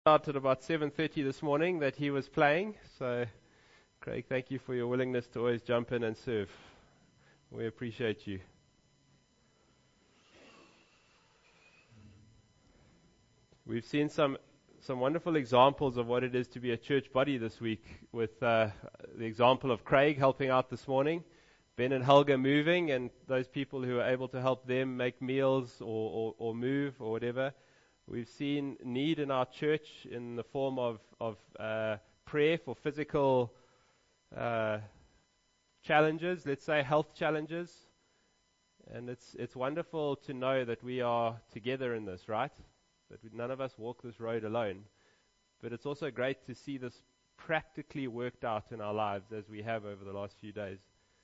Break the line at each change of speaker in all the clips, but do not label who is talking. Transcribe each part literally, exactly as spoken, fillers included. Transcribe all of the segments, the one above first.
Out at about seven thirty this morning that he was playing. So, Craig, thank you for your willingness to always jump in and serve. We appreciate you. We've seen some some wonderful examples of what it is to be a church body this week, with uh, the example of Craig helping out this morning, Ben and Helga moving, and those people who are able to help them make meals or, or, or move or whatever. We've seen need in our church in the form of, of uh, prayer for physical uh, challenges, let's say health challenges. And it's it's wonderful to know that we are together in this, right? That we, none of us walk this road alone. But it's also great to see this practically worked out in our lives as we have over the last few days.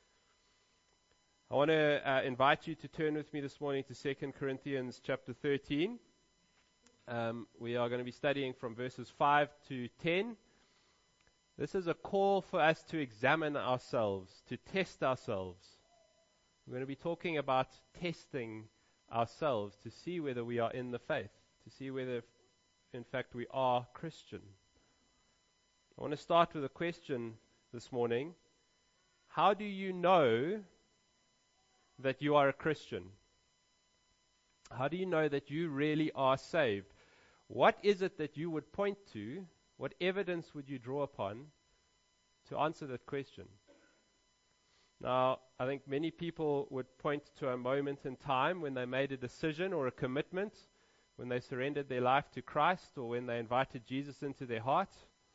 I want to uh, invite you to turn with me this morning to Second Corinthians chapter thirteen. Um, we are going to be studying from verses five to ten. This is a call for us to examine ourselves, to test ourselves. We're going to be talking about testing ourselves to see whether we are in the faith, to see whether, in fact, we are Christian. I want to start with a question this morning. How do you know that you are a Christian? How do you know that you really are saved? What is it that you would point to? What evidence would you draw upon to answer that question? Now, I think many people would point to a moment in time when they made a decision or a commitment, when they surrendered their life to Christ, or when they invited Jesus into their heart.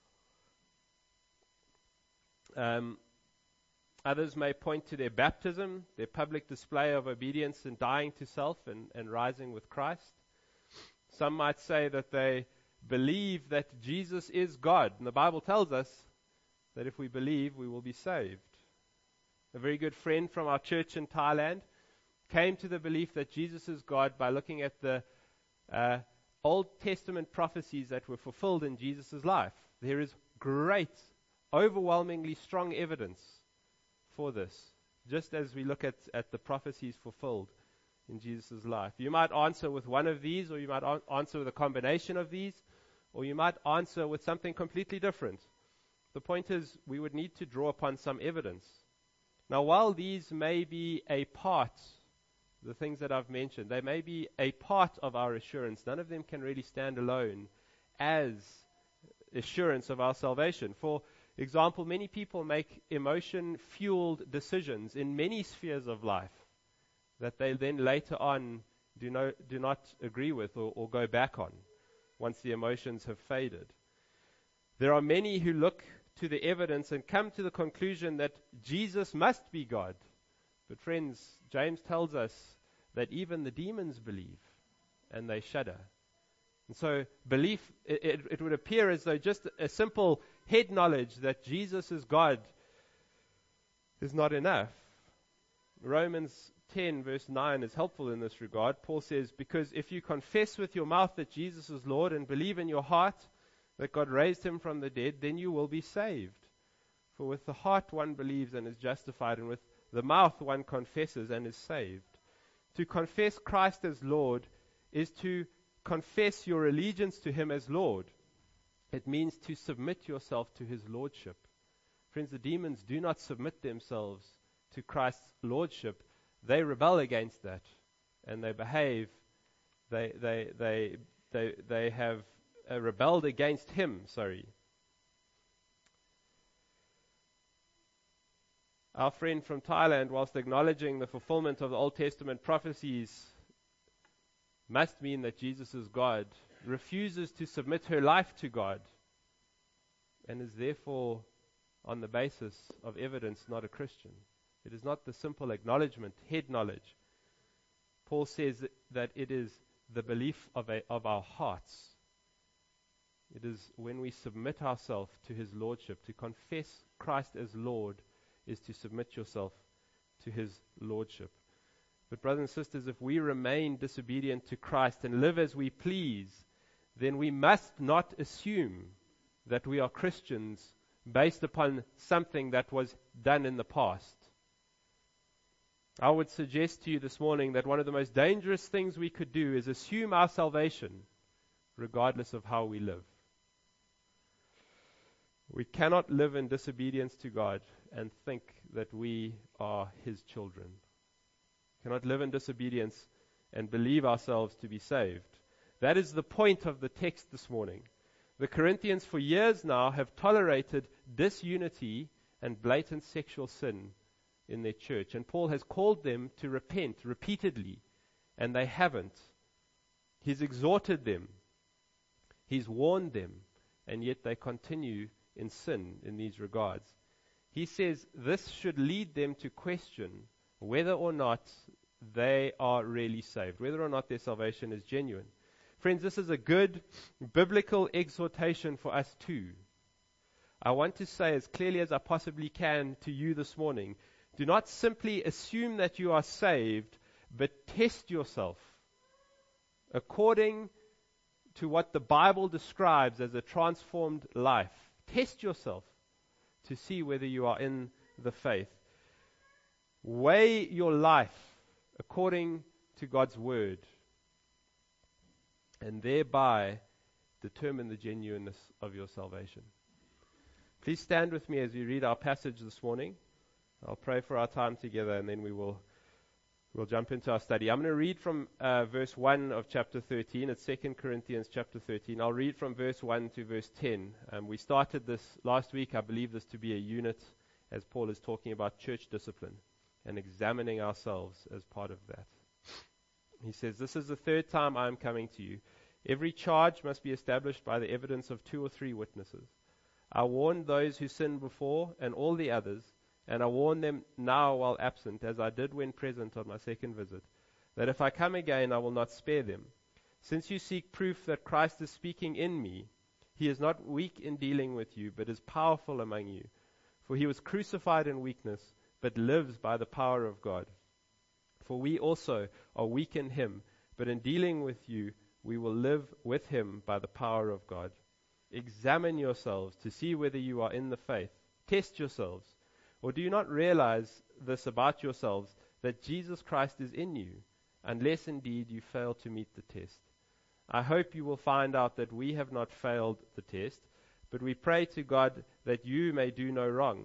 Um, others may point to their baptism, their public display of obedience and dying to self and, and rising with Christ. Some might say that they believe that Jesus is God. And the Bible tells us that if we believe, we will be saved. A very good friend from our church in Thailand came to the belief that Jesus is God by looking at the uh, Old Testament prophecies that were fulfilled in Jesus' life. There is great, overwhelmingly strong evidence for this, just as we look at, at the prophecies fulfilled in Jesus' life. You might answer with one of these, or you might an- answer with a combination of these, or you might answer with something completely different. The point is, we would need to draw upon some evidence. Now, while these may be a part, the things that I've mentioned, they may be a part of our assurance. None of them can really stand alone as assurance of our salvation. For example, many people make emotion-fueled decisions in many spheres of life that they then later on do, no, do not agree with or, or go back on once the emotions have faded. There are many who look to the evidence and come to the conclusion that Jesus must be God. But friends, James tells us that even the demons believe and they shudder. And so belief, it, it, it would appear as though just a simple head knowledge that Jesus is God is not enough. Romans ten verse nine is helpful in this regard. Paul says, because if you confess with your mouth that Jesus is Lord and believe in your heart that God raised him from the dead, then you will be saved. For with the heart one believes and is justified, and with the mouth one confesses and is saved. To confess Christ as Lord is to confess your allegiance to him as Lord. It means to submit yourself to his lordship. Friends, the demons do not submit themselves to Christ's lordship. They rebel against that, and they behave, they they they they they have uh, rebelled against him, sorry. Our friend from Thailand, whilst acknowledging the fulfillment of the Old Testament prophecies must mean that Jesus is God, refuses to submit her life to God, and is therefore, on the basis of evidence, not a Christian. It is not the simple acknowledgement, head knowledge. Paul says that, that it is the belief of, a, of our hearts. It is when we submit ourselves to his lordship. To confess Christ as Lord is to submit yourself to his lordship. But brothers and sisters, if we remain disobedient to Christ and live as we please, then we must not assume that we are Christians based upon something that was done in the past. I would suggest to you this morning that one of the most dangerous things we could do is assume our salvation regardless of how we live. We cannot live in disobedience to God and think that we are His children. We cannot live in disobedience and believe ourselves to be saved. That is the point of the text this morning. The Corinthians for years now have tolerated disunity and blatant sexual sin in their church. And Paul has called them to repent repeatedly, and they haven't. He's exhorted them. He's warned them, and yet they continue in sin in these regards. He says this should lead them to question whether or not they are really saved, whether or not their salvation is genuine. Friends, this is a good biblical exhortation for us too. I want to say as clearly as I possibly can to you this morning, do not simply assume that you are saved, but test yourself according to what the Bible describes as a transformed life. Test yourself to see whether you are in the faith. Weigh your life according to God's word, and thereby determine the genuineness of your salvation. Please stand with me as we read our passage this morning. I'll pray for our time together, and then we will we'll jump into our study. I'm going to read from uh, verse one of chapter thirteen. It's Second Corinthians chapter thirteen. I'll read from verse one to verse ten. Um, we started this last week. I believe this to be a unit as Paul is talking about church discipline and examining ourselves as part of that. He says, "This is the third time I am coming to you. Every charge must be established by the evidence of two or three witnesses. I warned those who sinned before and all the others, and I warn them now while absent, as I did when present on my second visit, that if I come again I will not spare them. Since you seek proof that Christ is speaking in me, he is not weak in dealing with you, but is powerful among you. For he was crucified in weakness, but lives by the power of God. For we also are weak in him, but in dealing with you we will live with him by the power of God. Examine yourselves to see whether you are in the faith. Test yourselves. Or do you not realize this about yourselves, that Jesus Christ is in you, unless indeed you fail to meet the test? I hope you will find out that we have not failed the test, but we pray to God that you may do no wrong.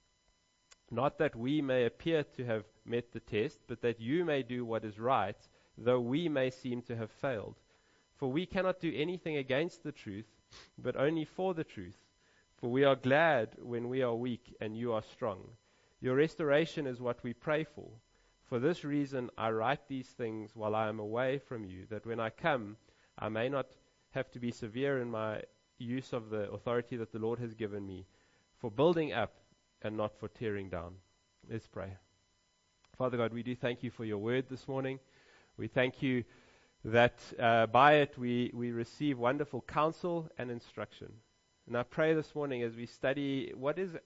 Not that we may appear to have met the test, but that you may do what is right, though we may seem to have failed. For we cannot do anything against the truth, but only for the truth. For we are glad when we are weak and you are strong. Your restoration is what we pray for. For this reason I write these things while I am away from you, that when I come I may not have to be severe in my use of the authority that the Lord has given me, for building up and not for tearing down." Let's pray. Father God, we do thank you for your word this morning. We thank you that uh, by it we, we receive wonderful counsel and instruction. And I pray this morning as we study what is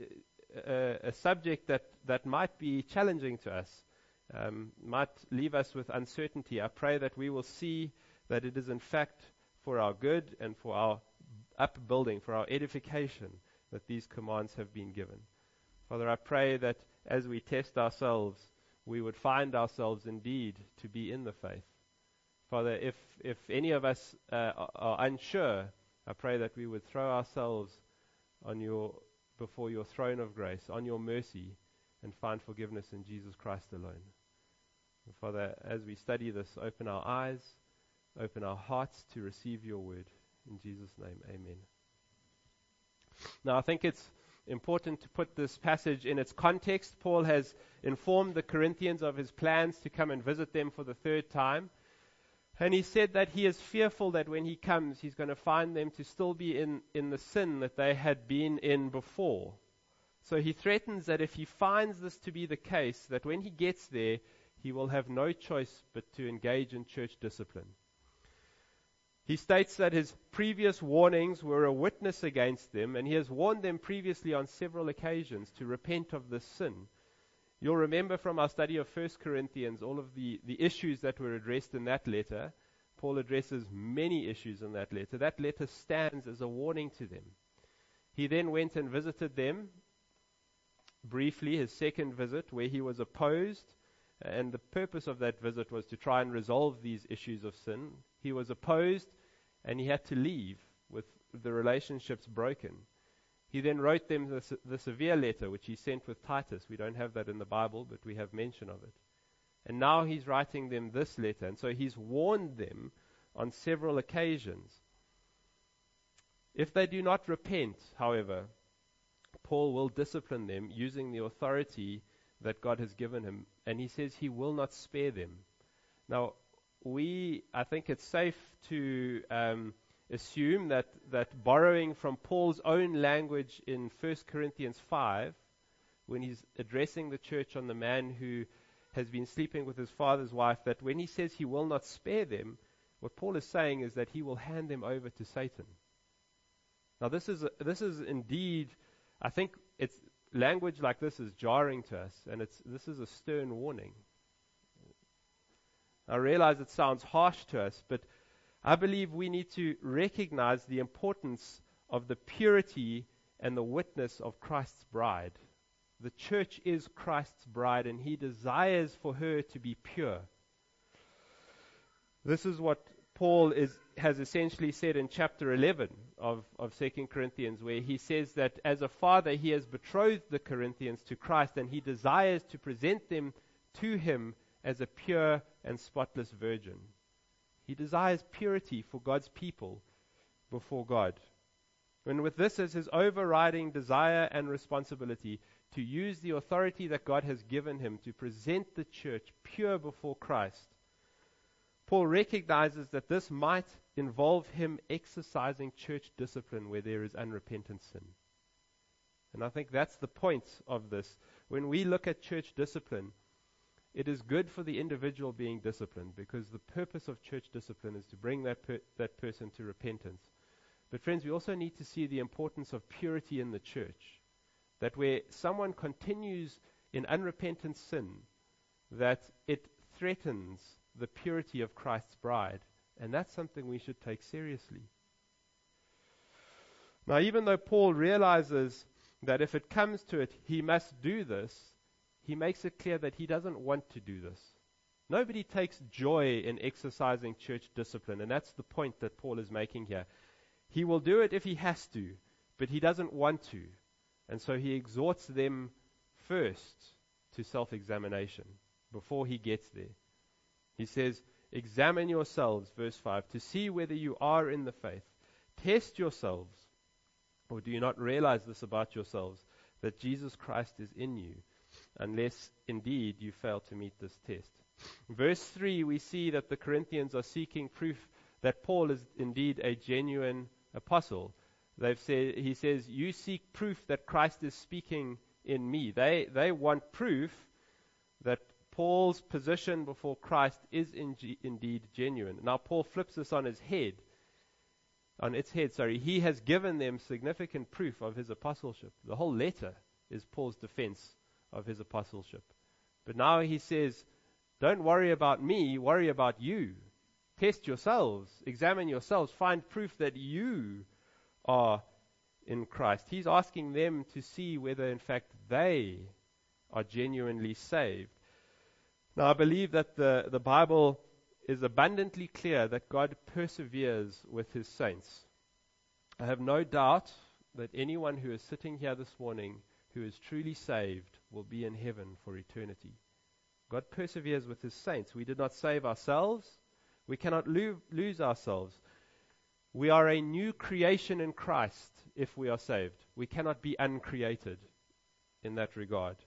a, a subject that, that might be challenging to us, um, might leave us with uncertainty. I pray that we will see that it is in fact for our good and for our upbuilding, for our edification, that these commands have been given. Father, I pray that as we test ourselves, we would find ourselves indeed to be in the faith. Father, if, if any of us uh, are unsure, I pray that we would throw ourselves on your, before your throne of grace, on your mercy, and find forgiveness in Jesus Christ alone. And Father, as we study this, open our eyes, open our hearts to receive your word. In Jesus' name, amen. Now, I think it's important to put this passage in its context. Paul has informed the Corinthians of his plans to come and visit them for the third time. And he said that he is fearful that when he comes, he's going to find them to still be in, in the sin that they had been in before. So he threatens that if he finds this to be the case, that when he gets there, he will have no choice but to engage in church discipline. He states that his previous warnings were a witness against them, and he has warned them previously on several occasions to repent of this sin. You'll remember from our study of First Corinthians all of the, the issues that were addressed in that letter. Paul addresses many issues in that letter. That letter stands as a warning to them. He then went and visited them briefly, his second visit, where he was opposed, and the purpose of that visit was to try and resolve these issues of sin. He was opposed, and he had to leave with the relationships broken. He then wrote them the, se- the severe letter, which he sent with Titus. We don't have that in the Bible, but we have mention of it. And now he's writing them this letter. And so he's warned them on several occasions. If they do not repent, however, Paul will discipline them using the authority that God has given him. And he says he will not spare them. Now, we, I think it's safe to um, assume that, that borrowing from Paul's own language in First Corinthians five, when he's addressing the church on the man who has been sleeping with his father's wife, that when he says he will not spare them, what Paul is saying is that he will hand them over to Satan. Now, this is, a, this is indeed, I think it's language like this is jarring to us, and it's, this is a stern warning. I realize it sounds harsh to us, but I believe we need to recognize the importance of the purity and the witness of Christ's bride. The church is Christ's bride, and he desires for her to be pure. This is what Paul is, has essentially said in chapter eleven of, of Second Corinthians, where he says that as a father he has betrothed the Corinthians to Christ, and he desires to present them to him as a pure and spotless virgin. He desires purity for God's people before God. And with this as his overriding desire and responsibility, to use the authority that God has given him to present the church pure before Christ, Paul recognizes that this might involve him exercising church discipline where there is unrepentant sin. And I think that's the point of this. When we look at church discipline, it is good for the individual being disciplined, because the purpose of church discipline is to bring that per- that person to repentance. But friends, we also need to see the importance of purity in the church. That where someone continues in unrepentant sin, that it threatens the purity of Christ's bride. And that's something we should take seriously. Now, even though Paul realizes that if it comes to it, he must do this, he makes it clear that he doesn't want to do this. Nobody takes joy in exercising church discipline, and that's the point that Paul is making here. He will do it if he has to, but he doesn't want to. And so he exhorts them first to self-examination before he gets there. He says, examine yourselves, verse five, to see whether you are in the faith. Test yourselves, or do you not realize this about yourselves, that Jesus Christ is in you, unless indeed you fail to meet this test. Verse three, we see that the Corinthians are seeking proof that Paul is indeed a genuine apostle. They've said, he says, you seek proof that Christ is speaking in me. They, they want proof that Paul's position before Christ is in, indeed genuine. Now, Paul flips this on his head, on its head, sorry. He has given them significant proof of his apostleship. The whole letter is Paul's defense of his apostleship. But now he says, don't worry about me, worry about you. Test yourselves, examine yourselves, find proof that you are in Christ. He's asking them to see whether in fact they are genuinely saved. Now, I believe that the, the Bible is abundantly clear that God perseveres with his saints. I have no doubt that anyone who is sitting here this morning who is truly saved will be in heaven for eternity. God perseveres with his saints. We did not save ourselves. We cannot lo- lose ourselves. We are a new creation in Christ if we are saved. We cannot be uncreated in that regard.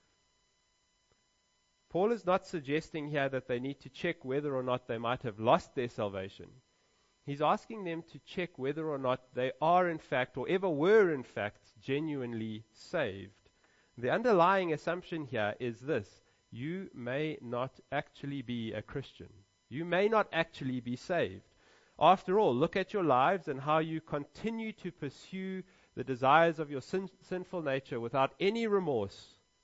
Paul is not suggesting here that they need to check whether or not they might have lost their salvation. He's asking them to check whether or not they are in fact, or ever were in fact, genuinely saved. The underlying assumption here is this: you may not actually be a Christian. You may not actually be saved. After all, look at your lives and how you continue to pursue the desires of your sin- sinful nature without any remorse.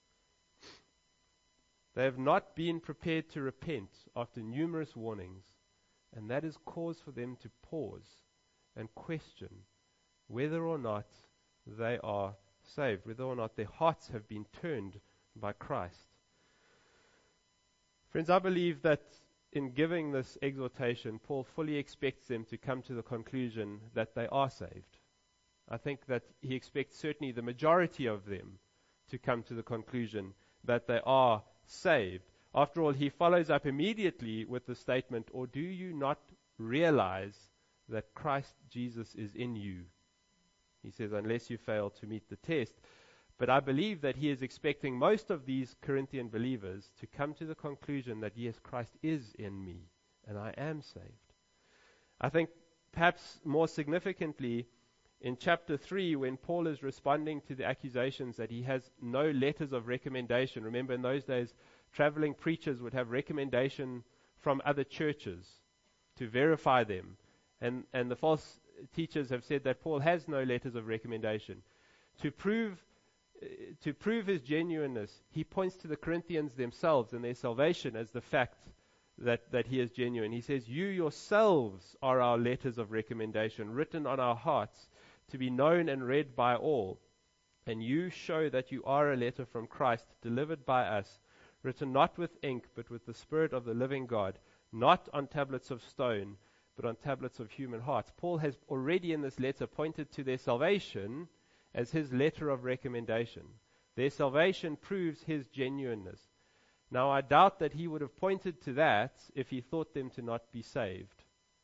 They have not been prepared to repent after numerous warnings, and that is cause for them to pause and question whether or not they are saved, whether or not their hearts have been turned by Christ. Friends, I believe that in giving this exhortation, Paul fully expects them to come to the conclusion that they are saved. I think that he expects certainly the majority of them to come to the conclusion that they are saved. After all, he follows up immediately with the statement, or do you not realize that Christ Jesus is in you? He says, unless you fail to meet the test. But I believe that he is expecting most of these Corinthian believers to come to the conclusion that, yes, Christ is in me, and I am saved. I think perhaps more significantly, in chapter three, when Paul is responding to the accusations that he has no letters of recommendation. Remember, in those days, traveling preachers would have recommendation from other churches to verify them. And, and the false teachers have said that Paul has no letters of recommendation. To prove, uh, to prove his genuineness, he points to the Corinthians themselves and their salvation as the fact that, that he is genuine. He says, you yourselves are our letters of recommendation, written on our hearts, to be known and read by all. And you show that you are a letter from Christ, delivered by us, written not with ink, but with the Spirit of the living God, not on tablets of stone, but on tablets of human hearts. Paul has already in this letter pointed to their salvation as his letter of recommendation. Their salvation proves his genuineness. Now, I doubt that he would have pointed to that if he thought them to not be saved.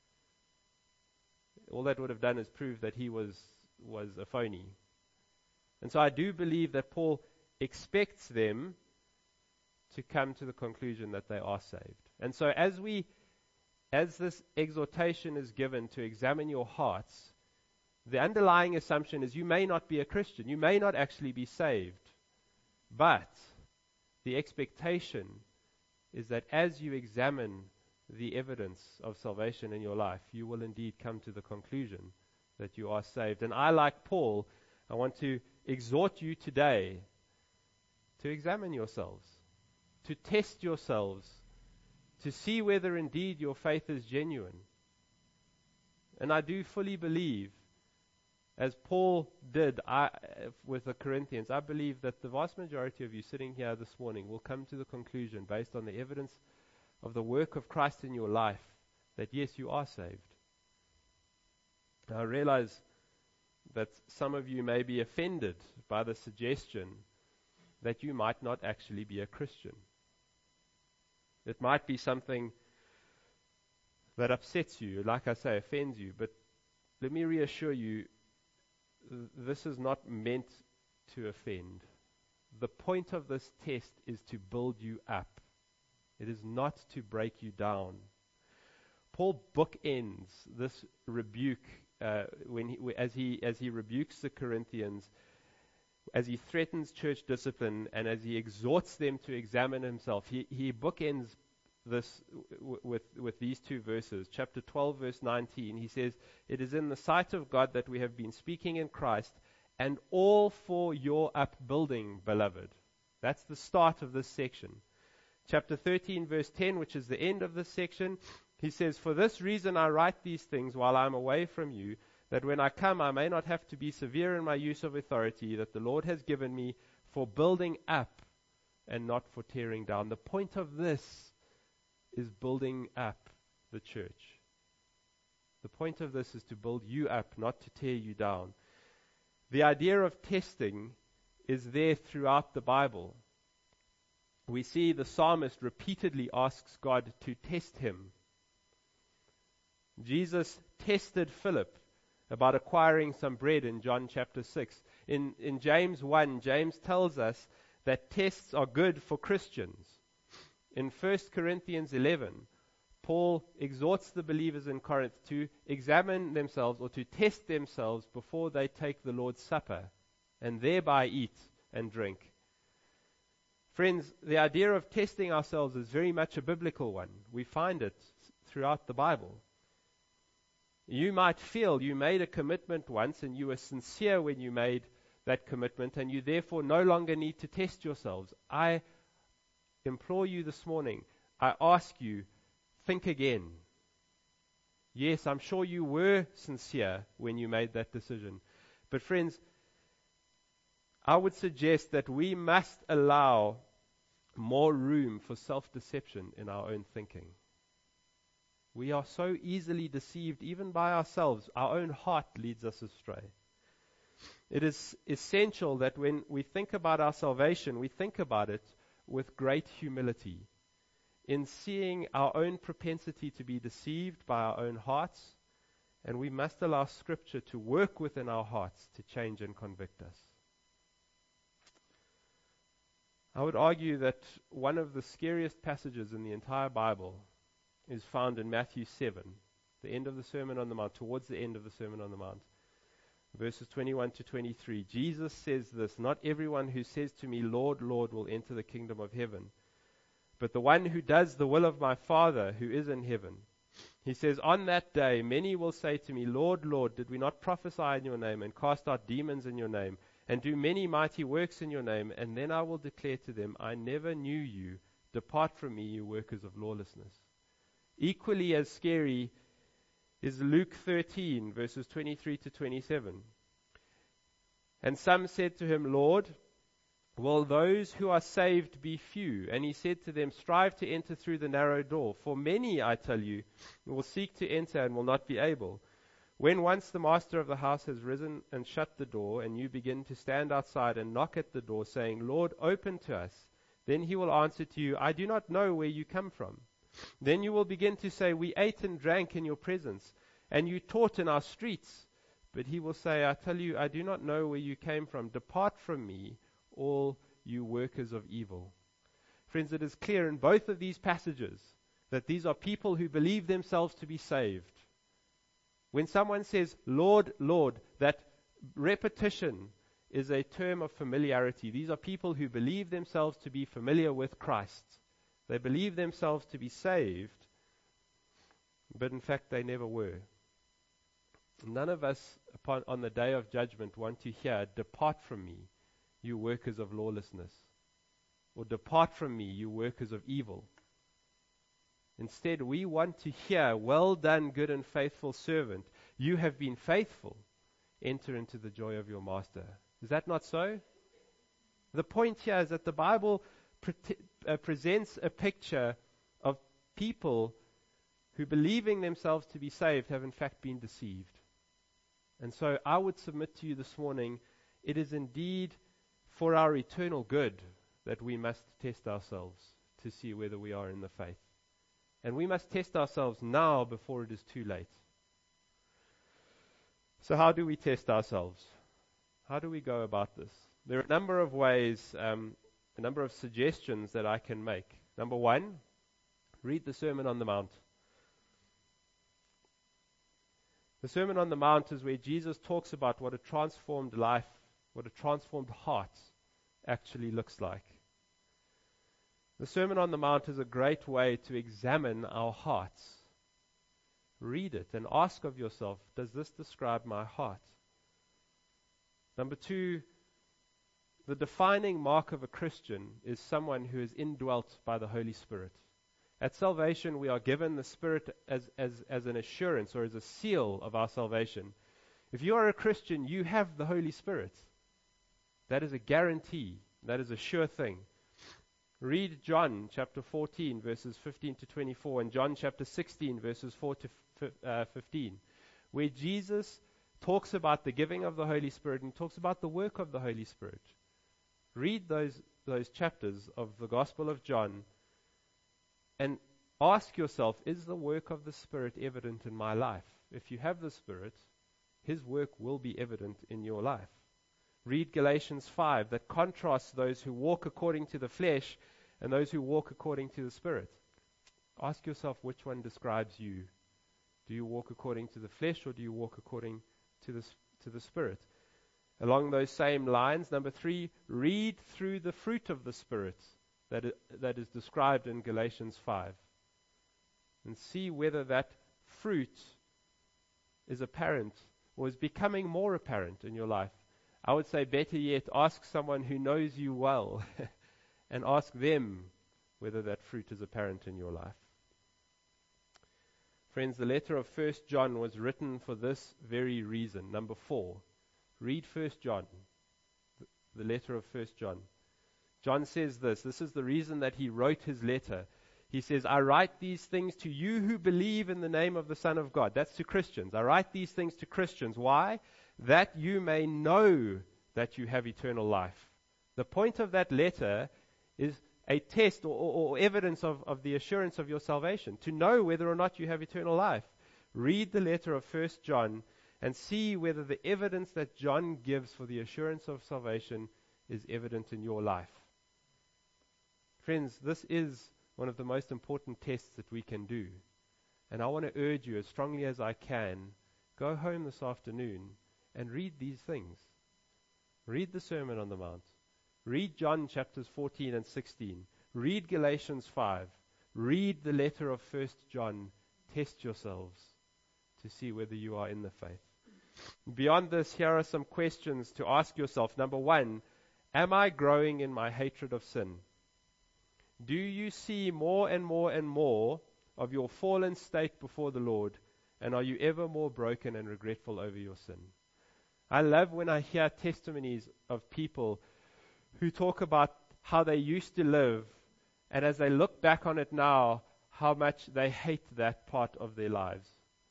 All that would have done is prove that he was, was a phony. And so I do believe that Paul expects them to come to the conclusion that they are saved. And so as we, as this exhortation is given to examine your hearts, the underlying assumption is you may not be a Christian. You may not actually be saved. But the expectation is that as you examine the evidence of salvation in your life, you will indeed come to the conclusion that you are saved. And I, like Paul, I want to exhort you today to examine yourselves, to test yourselves, to see whether indeed your faith is genuine. And I do fully believe, as Paul did I, with the Corinthians, I believe that the vast majority of you sitting here this morning will come to the conclusion, based on the evidence of the work of Christ in your life, that yes, you are saved. Now, I realize that some of you may be offended by the suggestion that you might not actually be a Christian. It might be something that upsets you, like I say, offends you, but let me reassure you, th- this is not meant to offend. The point of this test is to build you up. It is not to break you down. Paul bookends this rebuke uh, when he, as he as he rebukes the Corinthians, as he threatens church discipline, and as he exhorts them to examine himself. He he bookends this w- with with these two verses. Chapter twelve, verse nineteen. He says, "It is in the sight of God that we have been speaking in Christ, and all for your upbuilding, beloved." That's the start of this section. Chapter thirteen, verse ten, which is the end of this section, he says, "For this reason I write these things while I am away from you, that when I come I may not have to be severe in my use of authority that the Lord has given me for building up and not for tearing down." The point of this is building up the church. The point of this is to build you up, not to tear you down. The idea of testing is there throughout the Bible. We see the psalmist repeatedly asks God to test him. Jesus tested Philip about acquiring some bread in John chapter six. In, in James one, James tells us that tests are good for Christians. In First Corinthians eleven, Paul exhorts the believers in Corinth to examine themselves or to test themselves before they take the Lord's Supper and thereby eat and drink. Friends, the idea of testing ourselves is very much a biblical one. We find it throughout the Bible. You might feel you made a commitment once and you were sincere when you made that commitment, and you therefore no longer need to test yourselves. I implore you this morning, I ask you, think again. Yes, I'm sure you were sincere when you made that decision. But friends, I would suggest that we must allow more room for self-deception in our own thinking. We are so easily deceived even by ourselves. Our own heart leads us astray. it is essential that when we think about our salvation, we think about it with great humility, in seeing our own propensity to be deceived by our own hearts, and we must allow Scripture to work within our hearts to change and convict us. I would argue that one of the scariest passages in the entire Bible is found in Matthew seven, the end of the Sermon on the Mount, towards the end of the Sermon on the Mount, verses twenty-one to twenty-three. Jesus says this, "Not everyone who says to me, 'Lord, Lord,' will enter the kingdom of heaven, but the one who does the will of my Father who is in heaven." He says, "On that day many will say to me, 'Lord, Lord, did we not prophesy in your name and cast out demons in your name and do many mighty works in your name?' And then I will declare to them, 'I never knew you. Depart from me, you workers of lawlessness.'" Equally as scary is Luke thirteen, verses twenty-three to twenty-seven. "And some said to him, 'Lord, will those who are saved be few?' And he said to them, 'Strive to enter through the narrow door. For many, I tell you, will seek to enter and will not be able. When once the master of the house has risen and shut the door, and you begin to stand outside and knock at the door, saying, 'Lord, open to us,' then he will answer to you, 'I do not know where you come from.' Then you will begin to say, 'We ate and drank in your presence, and you taught in our streets.' But he will say, 'I tell you, I do not know where you came from. Depart from me, all you workers of evil.'" Friends, it is clear in both of these passages that these are people who believe themselves to be saved. When someone says, "Lord, Lord," that repetition is a term of familiarity. These are people who believe themselves to be familiar with Christ. They believe themselves to be saved, but in fact they never were. None of us upon, on the day of judgment want to hear, "Depart from me, you workers of lawlessness," or "Depart from me, you workers of evil." Instead, we want to hear, "Well done, good and faithful servant. You have been faithful. Enter into the joy of your master." Is that not so? The point here is that the Bible pre- uh, presents a picture of people who, believing themselves to be saved, have in fact been deceived. And so I would submit to you this morning, it is indeed for our eternal good that we must test ourselves to see whether we are in the faith. And we must test ourselves now before it is too late. So how do we test ourselves? How do we go about this? There are a number of ways, um, a number of suggestions that I can make. Number one, read the Sermon on the Mount. The Sermon on the Mount is where Jesus talks about what a transformed life, what a transformed heart actually looks like. The Sermon on the Mount is a great way to examine our hearts. Read it and ask of yourself, does this describe my heart? Number two, the defining mark of a Christian is someone who is indwelt by the Holy Spirit. At salvation, we are given the Spirit as, as, as an assurance or as a seal of our salvation. If you are a Christian, you have the Holy Spirit. That is a guarantee. That is a sure thing. Read John chapter fourteen, verses fifteen to twenty-four, and John chapter sixteen, verses four to fifteen, where Jesus talks about the giving of the Holy Spirit and talks about the work of the Holy Spirit. Read those, those chapters of the Gospel of John and ask yourself, is the work of the Spirit evident in my life? If you have the Spirit, His work will be evident in your life. Read Galatians five, that contrasts those who walk according to the flesh and those who walk according to the Spirit. Ask yourself, which one describes you? Do you walk according to the flesh, or do you walk according to the, to the Spirit? Along those same lines, number three, read through the fruit of the Spirit that is, that is described in Galatians five, and see whether that fruit is apparent or is becoming more apparent in your life. I would say, better yet, ask someone who knows you well and ask them whether that fruit is apparent in your life. Friends, the letter of First John was written for this very reason. Number four, read First John, the letter of First John. John says this, this is the reason that he wrote his letter. He says, "I write these things to you who believe in the name of the Son of God." That's to Christians. I write these things to Christians. Why? that you may know that you have eternal life. The point of that letter is a test or, or, or evidence of, of the assurance of your salvation, to know whether or not you have eternal life. Read the letter of First John and see whether the evidence that John gives for the assurance of salvation is evident in your life. Friends, this is one of the most important tests that we can do. And I want to urge you as strongly as I can, go home this afternoon and read these things. Read the Sermon on the Mount. Read John chapters fourteen and sixteen. Read Galatians five. Read the letter of First John. Test yourselves to see whether you are in the faith. Beyond this, here are some questions to ask yourself. Number one, am I growing in my hatred of sin? Do you see more and more and more of your fallen state before the Lord, and are you ever more broken and regretful over your sin? I love when I hear testimonies of people who talk about how they used to live, and as they look back on it now, how much they hate that part of their lives.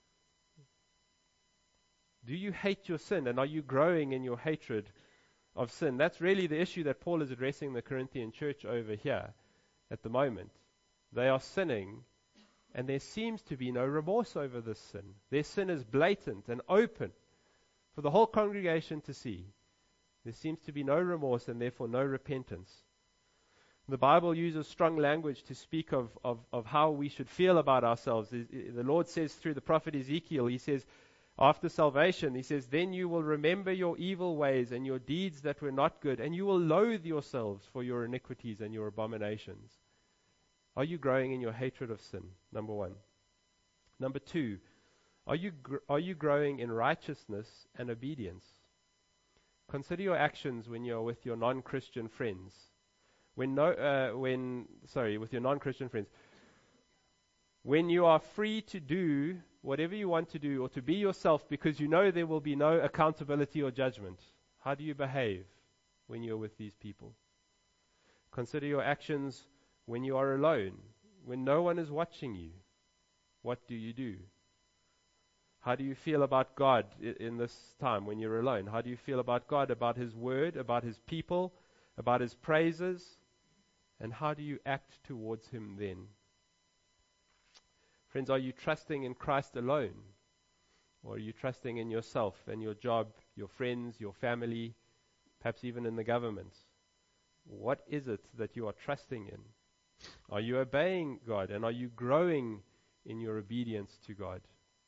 Do you hate your sin, and are you growing in your hatred of sin? That's really the issue that Paul is addressing the Corinthian church over here at the moment. They are sinning, and there seems to be no remorse over this sin. Their sin is blatant and open for the whole congregation to see. There seems to be no remorse and therefore no repentance. The Bible uses strong language to speak of, of, of how we should feel about ourselves. The Lord says through the prophet Ezekiel, he says, after salvation, he says, then you will remember your evil ways and your deeds that were not good, and you will loathe yourselves for your iniquities and your abominations. Are you growing in your hatred of sin? Number one. Number two, are you gr- are you growing in righteousness and obedience? Consider your actions when you are with your non-Christian friends. When no, uh, when sorry, with your non-Christian friends. When you are free to do whatever you want to do or to be yourself because you know there will be no accountability or judgment. How do you behave when you're with these people? Consider your actions when you are alone, when no one is watching you. What do you do? How do you feel about God in this time when you're alone? How do you feel about God, about His Word, about His people, about His praises? And how do you act towards Him then? Friends, are you trusting in Christ alone? Or are you trusting in yourself and your job, your friends, your family, perhaps even in the government? What is it that you are trusting in? Are you obeying God, and are you growing in your obedience to God?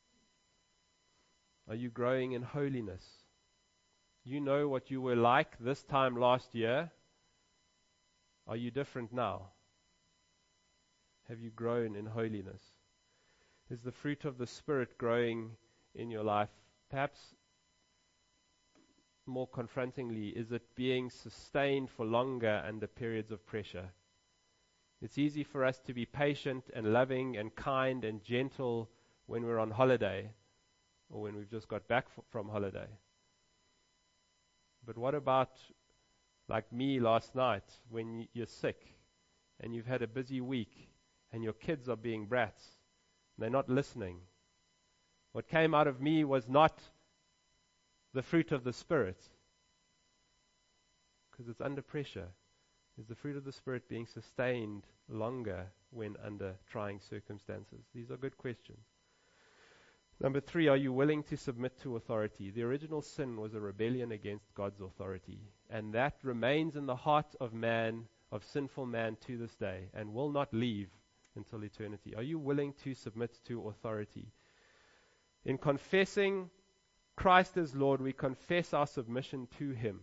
Are you growing in holiness? You know what you were like this time last year. Are you different now? Have you grown in holiness? Is the fruit of the Spirit growing in your life? Perhaps more confrontingly, is it being sustained for longer under periods of pressure? It's easy for us to be patient and loving and kind and gentle when we're on holiday or when we've just got back f- from holiday. But what about, like me last night, when y- you're sick and you've had a busy week and your kids are being brats? They're not listening. What came out of me was not the fruit of the Spirit, because it's under pressure. Is the fruit of the Spirit being sustained longer when under trying circumstances? These are good questions. Number three, are you willing to submit to authority? The original sin was a rebellion against God's authority, and that remains in the heart of man, of sinful man to this day, and will not leave until eternity. Are you willing to submit to authority? In confessing Christ as Lord, we confess our submission to Him.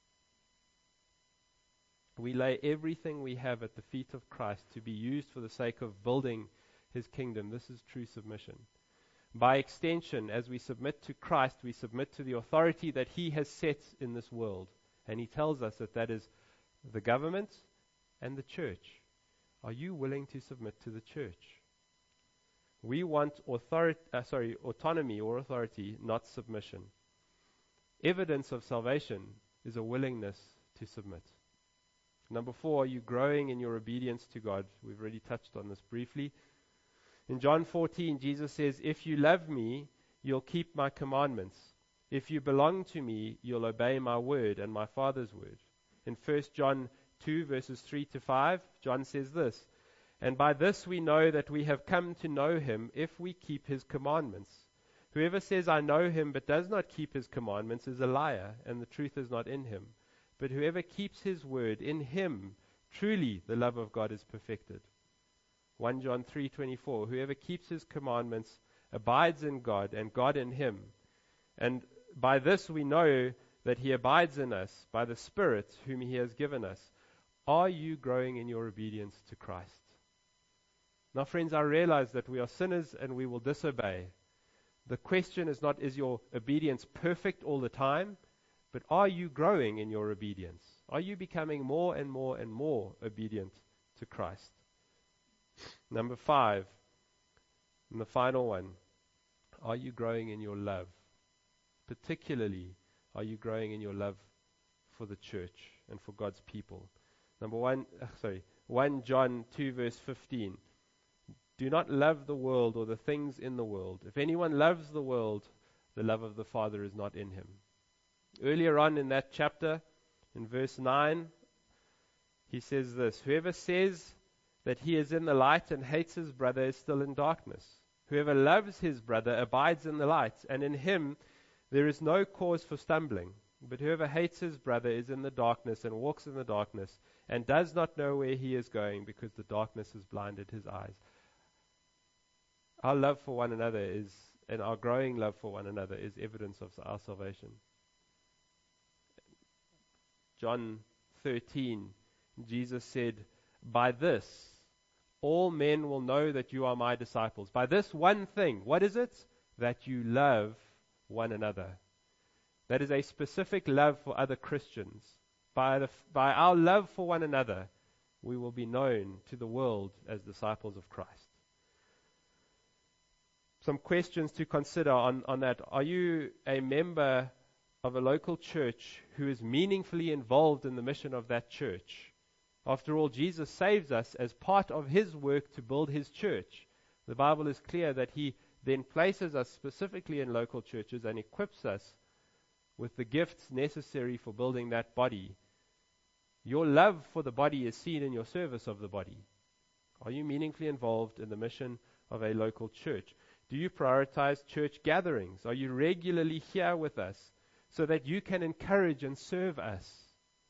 We lay everything we have at the feet of Christ to be used for the sake of building His kingdom. This is true submission. By extension, as we submit to Christ, we submit to the authority that He has set in this world. And He tells us that that is the government and the church. Are you willing to submit to the church? We want authority, uh, sorry, autonomy or authority, not submission. Evidence of salvation is a willingness to submit. Number four, are you growing in your obedience to God? We've already touched on this briefly. In John fourteen, Jesus says, if you love me, you'll keep my commandments. If you belong to me, you'll obey my word and my Father's word. In First John two, verses three to five, John says this, "And by this we know that we have come to know him if we keep his commandments. Whoever says, 'I know him,' but does not keep his commandments is a liar, and the truth is not in him. But whoever keeps his word, in him truly the love of God is perfected." First John three twenty-four, "Whoever keeps his commandments abides in God, and God in him. And by this we know that he abides in us, by the Spirit whom he has given us." Are you growing in your obedience to Christ? Now, friends, I realize that we are sinners and we will disobey. The question is not, is your obedience perfect all the time? But are you growing in your obedience? Are you becoming more and more and more obedient to Christ? Number five, and the final one, are you growing in your love? Particularly, are you growing in your love for the church and for God's people? Number one, uh, sorry, First John two, verse fifteen. "Do not love the world or the things in the world. If anyone loves the world, the love of the Father is not in him." Earlier on in that chapter, in verse nine, he says this, "Whoever says that he is in the light and hates his brother is still in darkness. Whoever loves his brother abides in the light, and in him there is no cause for stumbling. But whoever hates his brother is in the darkness and walks in the darkness and does not know where he is going because the darkness has blinded his eyes." Our love for one another is, and our growing love for one another is evidence of our salvation. John thirteen, Jesus said, "By this all men will know that you are my disciples." By this one thing, what is it? That you love one another. That is a specific love for other Christians. By, the, by our love for one another, we will be known to the world as disciples of Christ. Some questions to consider on, on that. Are you a member of a local church who is meaningfully involved in the mission of that church? After all, Jesus saves us as part of his work to build his church. The Bible is clear that he then places us specifically in local churches and equips us with the gifts necessary for building that body. Your love for the body is seen in your service of the body. Are you meaningfully involved in the mission of a local church? Do you prioritize church gatherings? Are you regularly here with us so that you can encourage and serve us?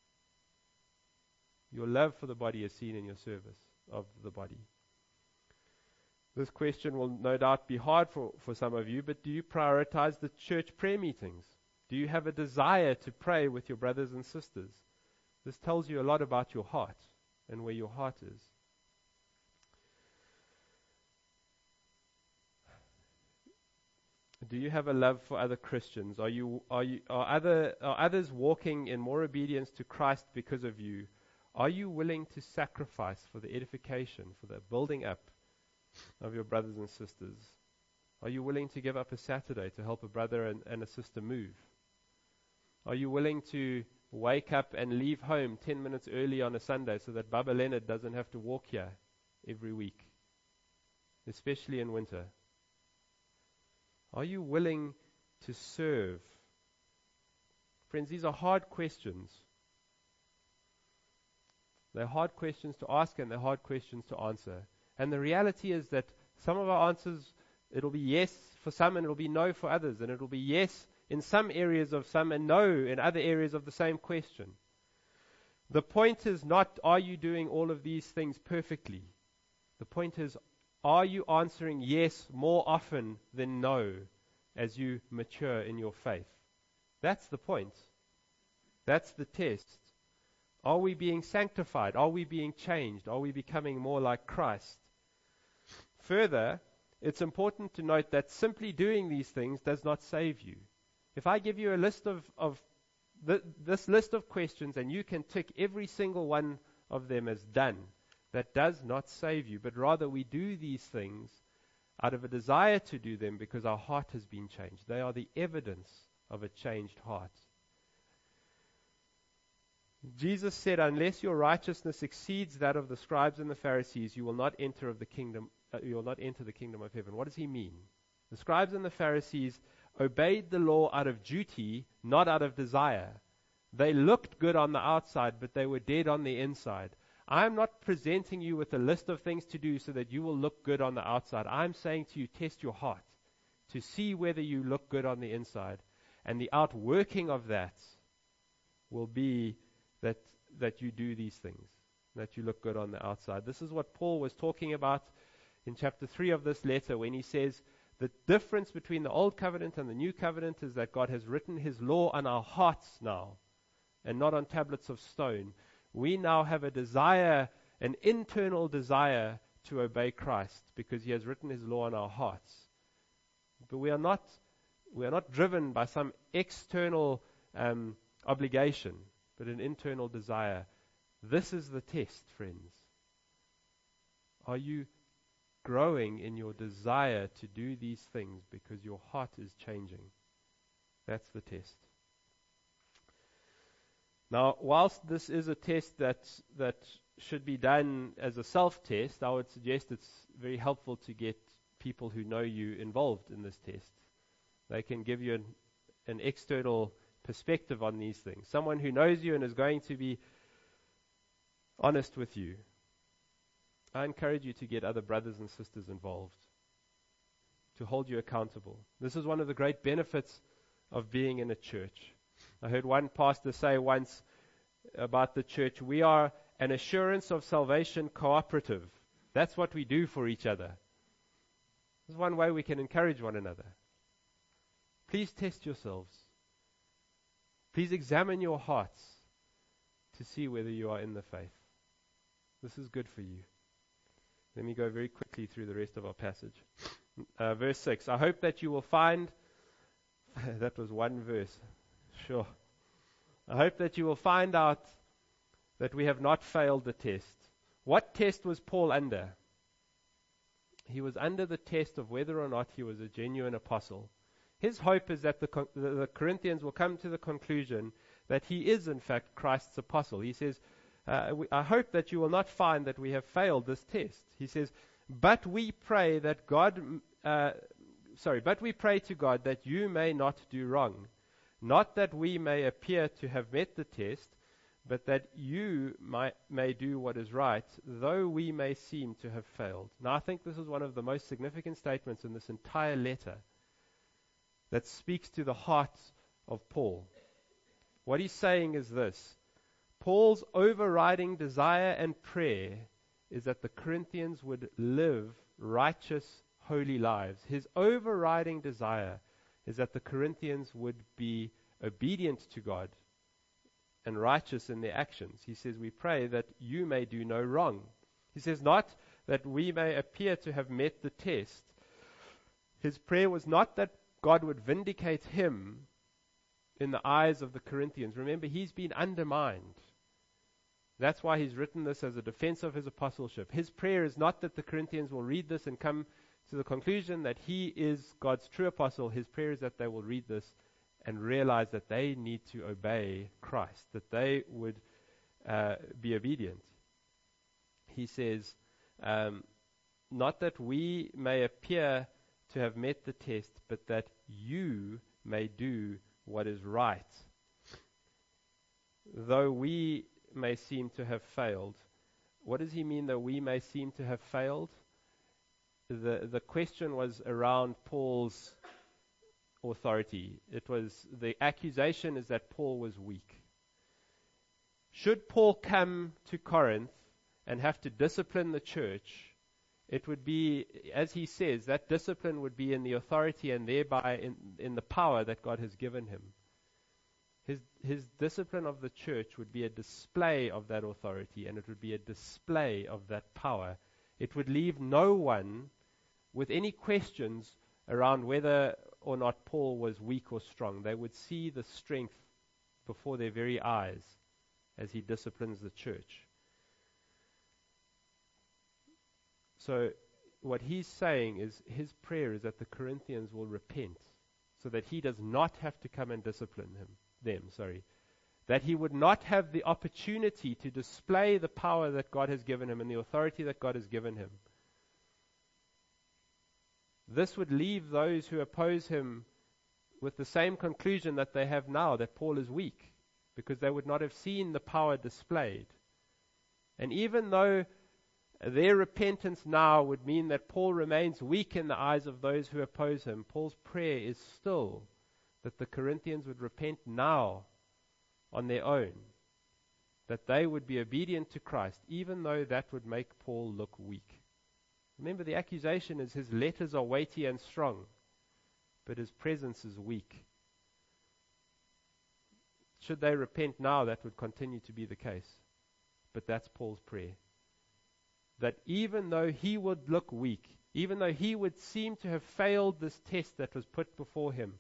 Your love for the body is seen in your service of the body. This question will no doubt be hard for, for some of you, but do you prioritize the church prayer meetings? Do you have a desire to pray with your brothers and sisters? This tells you a lot about your heart and where your heart is. Do you have a love for other Christians? Are you are you are other are others walking in more obedience to Christ because of you? Are you willing to sacrifice for the edification, for the building up of your brothers and sisters? Are you willing to give up a Saturday to help a brother and, and a sister move? Are you willing to wake up and leave home ten minutes early on a Sunday so that Baba Leonard doesn't have to walk here every week, especially in winter? Are you willing to serve? Friends, these are hard questions. They're hard questions to ask and they're hard questions to answer. And the reality is that some of our answers, it'll be yes for some and it'll be no for others. And it'll be yes in some areas of some and no in other areas of the same question. The point is not, are you doing all of these things perfectly? The point is, are you answering yes more often than no as you mature in your faith? That's the point. That's the test. Are we being sanctified? Are we being changed? Are we becoming more like Christ? Further, it's important to note that simply doing these things does not save you. If I give you a list of, of th- this list of questions and you can tick every single one of them as done, that does not save you, but rather we do these things out of a desire to do them because our heart has been changed. They are the evidence of a changed heart. Jesus said, "Unless your righteousness exceeds that of the scribes and the Pharisees, you will not enter of the kingdom. Uh, you will not enter the kingdom of heaven." What does he mean? The scribes and the Pharisees obeyed the law out of duty, not out of desire. They looked good on the outside, but they were dead on the inside. I'm not presenting you with a list of things to do so that you will look good on the outside. I'm saying to you, test your heart to see whether you look good on the inside. And the outworking of that will be that, that you do these things, that you look good on the outside. This is what Paul was talking about in chapter three of this letter when he says, the difference between the old covenant and the new covenant is that God has written his law on our hearts now and not on tablets of stone. We now have a desire, an internal desire to obey Christ because he has written his law on our hearts. But we are not, we are not driven by some external um, obligation, but an internal desire. This is the test, friends. Are you growing in your desire to do these things because your heart is changing? That's the test. Now, whilst this is a test that that should be done as a self-test, I would suggest it's very helpful to get people who know you involved in this test. They can give you an, an external perspective on these things. Someone who knows you and is going to be honest with you. I encourage you to get other brothers and sisters involved, to hold you accountable. This is one of the great benefits of being in a church. I heard one pastor say once about the church, we are an assurance of salvation cooperative. That's what we do for each other. This is one way we can encourage one another. Please test yourselves. Please examine your hearts to see whether you are in the faith. This is good for you. Let me go very quickly through the rest of our passage. Uh, verse six. I hope that you will find, that was one verse, sure. I hope that you will find out that we have not failed the test. What test was Paul under? He was under the test of whether or not he was a genuine apostle. His hope is that the, the Corinthians will come to the conclusion that he is in fact Christ's apostle. He says, Uh, we, I hope that you will not find that we have failed this test. He says, but we pray that God, uh, sorry, but we pray to God that you may not do wrong. Not that we may appear to have met the test, but that you might, may do what is right, though we may seem to have failed. Now I think this is one of the most significant statements in this entire letter that speaks to the heart of Paul. What he's saying is this. Paul's overriding desire and prayer is that the Corinthians would live righteous, holy lives. His overriding desire is that the Corinthians would be obedient to God and righteous in their actions. He says, we pray that you may do no wrong. He says, not that we may appear to have met the test. His prayer was not that God would vindicate him in the eyes of the Corinthians. Remember, he's been undermined. That's why he's written this as a defense of his apostleship. His prayer is not that the Corinthians will read this and come to the conclusion that he is God's true apostle. His prayer is that they will read this and realize that they need to obey Christ, that they would uh, be obedient. He says, um, not that we may appear to have met the test, but that you may do what is right. Though we may seem to have failed. What does he mean that we may seem to have failed? The the question was around Paul's authority. It was, the accusation is that Paul was weak. Should Paul come to Corinth and have to discipline the church, it would be, as he says, that discipline would be in the authority and thereby in, in the power that God has given him. His, his discipline of the church would be a display of that authority, and it would be a display of that power. It would leave no one with any questions around whether or not Paul was weak or strong. They would see the strength before their very eyes as he disciplines the church. So what he's saying is his prayer is that the Corinthians will repent so that he does not have to come and discipline him. them, sorry, that he would not have the opportunity to display the power that God has given him and the authority that God has given him. This would leave those who oppose him with the same conclusion that they have now, that Paul is weak, because they would not have seen the power displayed. And even though their repentance now would mean that Paul remains weak in the eyes of those who oppose him, Paul's prayer is still that the Corinthians would repent now on their own, that they would be obedient to Christ, even though that would make Paul look weak. Remember, the accusation is his letters are weighty and strong, but his presence is weak. Should they repent now, that would continue to be the case. But that's Paul's prayer. That even though he would look weak, even though he would seem to have failed this test that was put before him,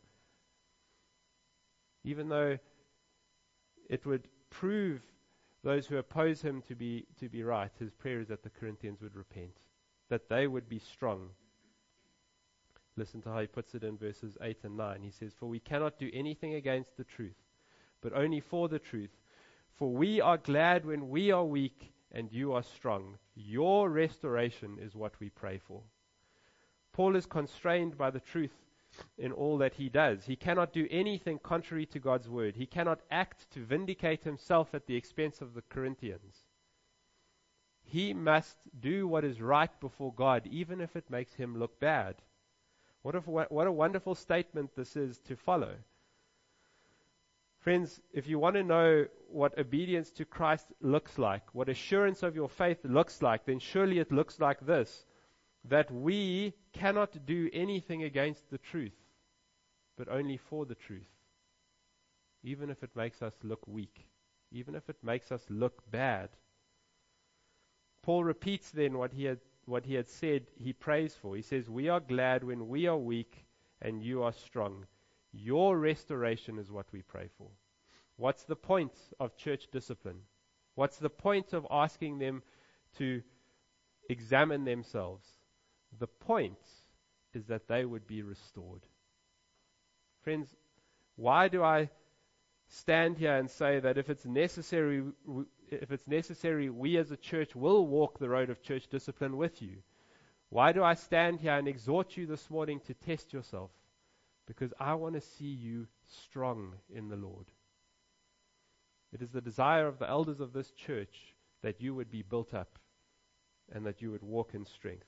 even though it would prove those who oppose him to be to be right, his prayer is that the Corinthians would repent, that they would be strong. Listen to how he puts it in verses eight and nine. He says, "For we cannot do anything against the truth, but only for the truth. For we are glad when we are weak and you are strong. Your restoration is what we pray for." Paul is constrained by the truth in all that he does. He cannot do anything contrary to God's word. He cannot act to vindicate himself at the expense of the Corinthians. He must do what is right before God, even if it makes him look bad. What a, what a wonderful statement this is to follow. Friends, if you want to know what obedience to Christ looks like, what assurance of your faith looks like, then surely it looks like this, that we cannot do anything against the truth, but only for the truth, even if it makes us look weak, even if it makes us look bad. Paul repeats then what he had what he had said he prays for. He says, "We are glad when we are weak and you are strong. Your restoration is what we pray for." What's the point of church discipline? What's the point of asking them to examine themselves? The point is that they would be restored. Friends, why do I stand here and say that if it's necessary, if it's necessary, we as a church will walk the road of church discipline with you? Why do I stand here and exhort you this morning to test yourself? Because I want to see you strong in the Lord. It is the desire of the elders of this church that you would be built up and that you would walk in strength.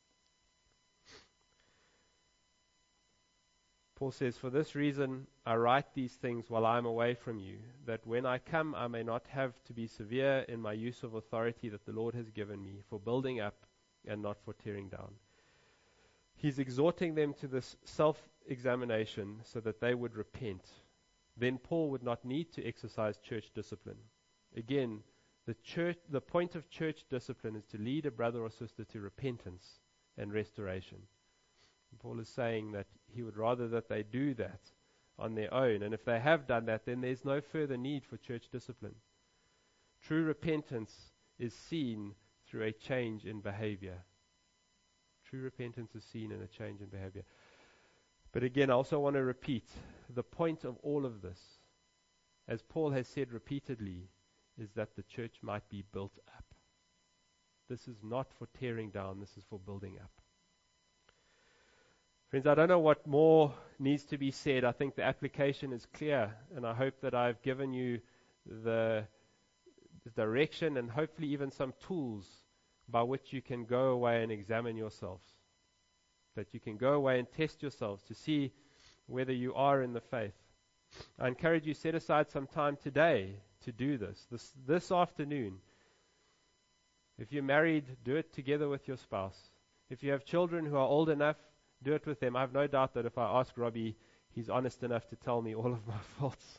Paul says, "For this reason I write these things while I am away from you, that when I come I may not have to be severe in my use of authority that the Lord has given me, for building up and not for tearing down." He's exhorting them to this self-examination so that they would repent. Then Paul would not need to exercise church discipline. Again, the church, the point of church discipline is to lead a brother or sister to repentance and restoration. And Paul is saying that he would rather that they do that on their own. And if they have done that, then there's no further need for church discipline. True repentance is seen through a change in behavior. True repentance is seen in a change in behavior. But again, I also want to repeat, the point of all of this, as Paul has said repeatedly, is that the church might be built up. This is not for tearing down, this is for building up. Friends, I don't know what more needs to be said. I think the application is clear, and I hope that I've given you the, the direction and hopefully even some tools by which you can go away and examine yourselves. That you can go away and test yourselves to see whether you are in the faith. I encourage you, set aside some time today to do this, this, this afternoon. If you're married, do it together with your spouse. If you have children who are old enough, do it with them. I have no doubt that if I ask Robbie, he's honest enough to tell me all of my faults.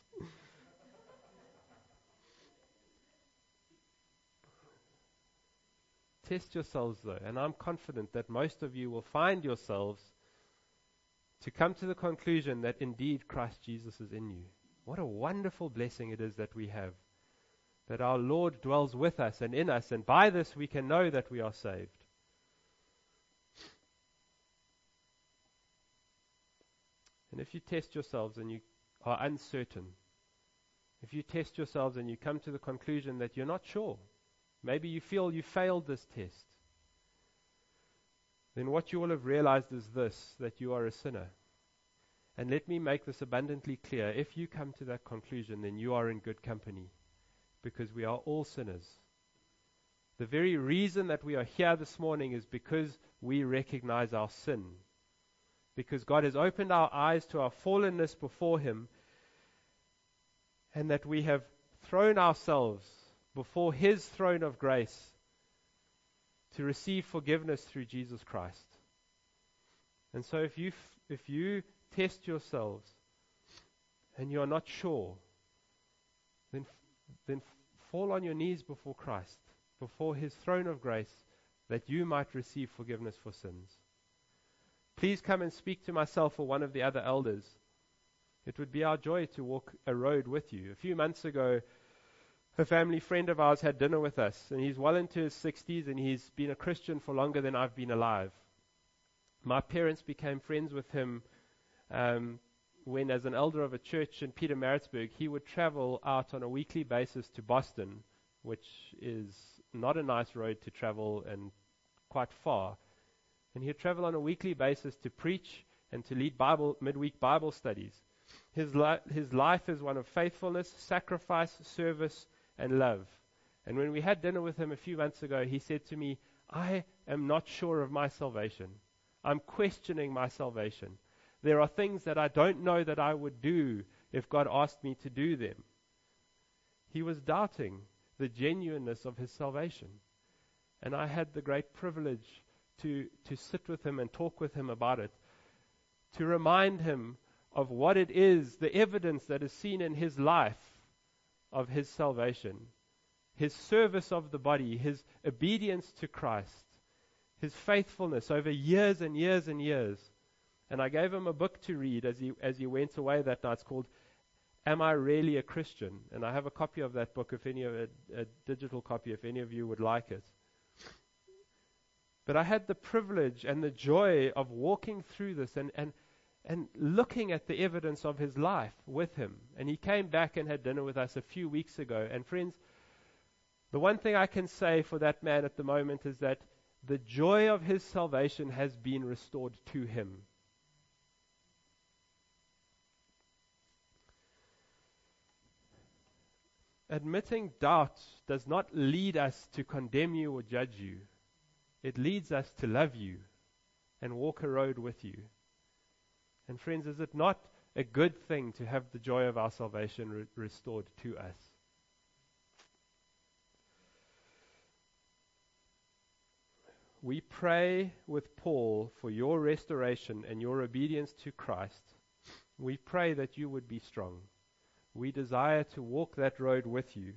Test yourselves though, and I'm confident that most of you will find yourselves to come to the conclusion that indeed Christ Jesus is in you. What a wonderful blessing it is that we have, that our Lord dwells with us and in us, and by this we can know that we are saved. And if you test yourselves and you are uncertain, if you test yourselves and you come to the conclusion that you're not sure, maybe you feel you failed this test, then what you will have realized is this, that you are a sinner. And let me make this abundantly clear. If you come to that conclusion, then you are in good company, because we are all sinners. The very reason that we are here this morning is because we recognize our sin. Because God has opened our eyes to our fallenness before Him, and that we have thrown ourselves before His throne of grace to receive forgiveness through Jesus Christ. And so if you f- if you test yourselves and you are not sure, then f- then f- fall on your knees before Christ, before His throne of grace, that you might receive forgiveness for sins. Please come and speak to myself or one of the other elders. It would be our joy to walk a road with you. A few months ago, a family friend of ours had dinner with us, and he's well into his sixties, and he's been a Christian for longer than I've been alive. My parents became friends with him um, when, as an elder of a church in Pietermaritzburg, he would travel out on a weekly basis to Boston, which is not a nice road to travel and quite far. And he'd travel on a weekly basis to preach and to lead Bible midweek Bible studies. His, li- his life is one of faithfulness, sacrifice, service, and love. And when we had dinner with him a few months ago, he said to me, I am not sure of my salvation. I'm questioning my salvation. There are things that I don't know that I would do if God asked me to do them. He was doubting the genuineness of his salvation. And I had the great privilege to, to sit with him and talk with him about it, to remind him of what it is, the evidence that is seen in his life of his salvation, his service of the body, his obedience to Christ, his faithfulness over years and years and years. And I gave him a book to read as he as he went away that night. It's called Am I Really a Christian? And I have a copy of that book, if any of a, a digital copy, if any of you would like it. But I had the privilege and the joy of walking through this and, and and looking at the evidence of his life with him. And he came back and had dinner with us a few weeks ago. And friends, the one thing I can say for that man at the moment is that the joy of his salvation has been restored to him. Admitting doubt does not lead us to condemn you or judge you. It leads us to love you and walk a road with you. And friends, is it not a good thing to have the joy of our salvation re- restored to us? We pray with Paul for your restoration and your obedience to Christ. We pray that you would be strong. We desire to walk that road with you.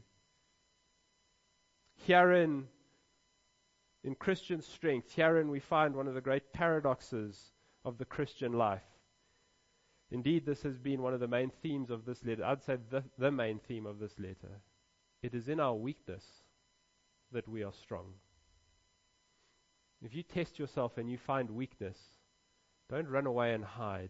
Herein, in Christian strength, herein we find one of the great paradoxes of the Christian life. Indeed, this has been one of the main themes of this letter. I'd say the, the main theme of this letter. It is in our weakness that we are strong. If you test yourself and you find weakness, don't run away and hide.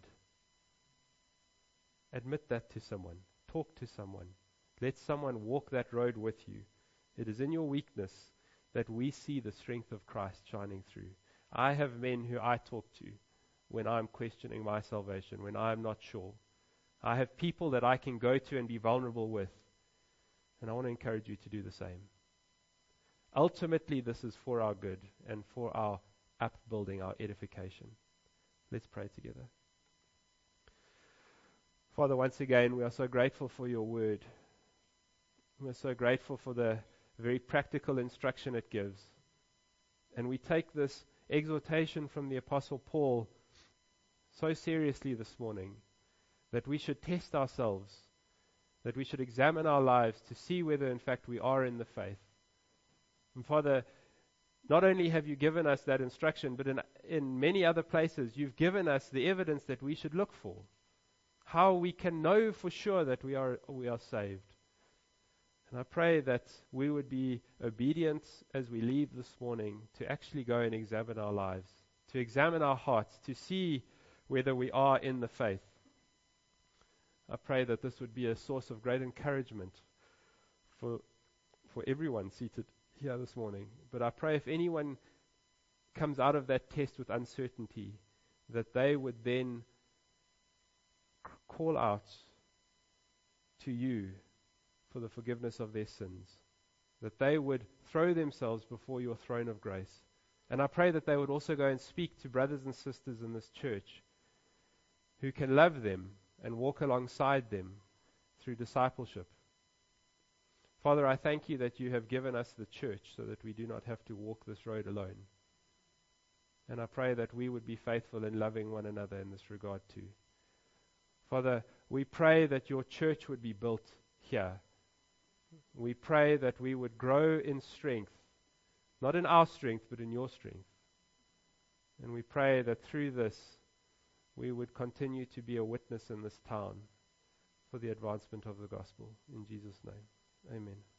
Admit that to someone. Talk to someone. Let someone walk that road with you. It is in your weakness that we see the strength of Christ shining through. I have men who I talk to when I'm questioning my salvation, when I'm not sure. I have people that I can go to and be vulnerable with. And I want to encourage you to do the same. Ultimately, this is for our good and for our upbuilding, our edification. Let's pray together. Father, once again, we are so grateful for your word. We are so grateful for the very practical instruction it gives. And we take this exhortation from the Apostle Paul so seriously this morning, that we should test ourselves, that we should examine our lives to see whether in fact we are in the faith. And Father, not only have you given us that instruction, but in, in many other places you've given us the evidence that we should look for. How we can know for sure that we are we are saved. And I pray that we would be obedient as we leave this morning to actually go and examine our lives, to examine our hearts, to see whether we are in the faith. I pray that this would be a source of great encouragement for for everyone seated here this morning. But I pray if anyone comes out of that test with uncertainty, that they would then call out to you for the forgiveness of their sins, that they would throw themselves before your throne of grace. And I pray that they would also go and speak to brothers and sisters in this church who can love them and walk alongside them through discipleship. Father, I thank you that you have given us the church so that we do not have to walk this road alone. And I pray that we would be faithful in loving one another in this regard too. Father, we pray that your church would be built here. We pray that we would grow in strength, not in our strength, but in your strength. And we pray that through this, we would continue to be a witness in this town for the advancement of the gospel. In Jesus' name, amen.